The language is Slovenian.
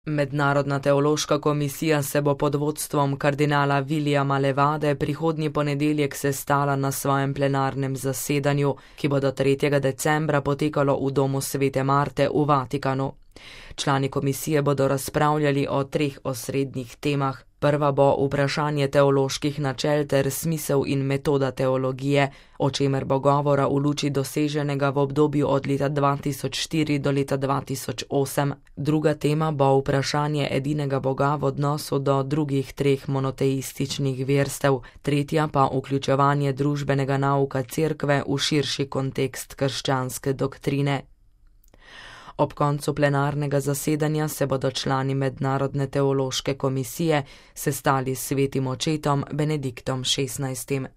Mednarodna teološka komisija se bo pod vodstvom kardinala Williama Levade prihodnji ponedeljek sestala na svojem plenarnem zasedanju, ki bo do 3. decembra potekalo v domu Svete Marte v Vatikanu. Člani komisije bodo razpravljali o 3 osrednjih temah. Prva bo vprašanje teoloških načel ter smisel in metoda teologije, o čemer bo govora v luči doseženega v obdobju od leta 2004 do leta 2008. Druga tema bo vprašanje edinega Boga v odnosu do drugih 3 monoteističnih verstev, tretja pa vključevanje družbenega nauka cerkve v širši kontekst krščanske doktrine. Ob koncu plenarnega zasedanja se bodo člani Mednarodne teološke komisije sestali s svetim očetom Benediktom XVI.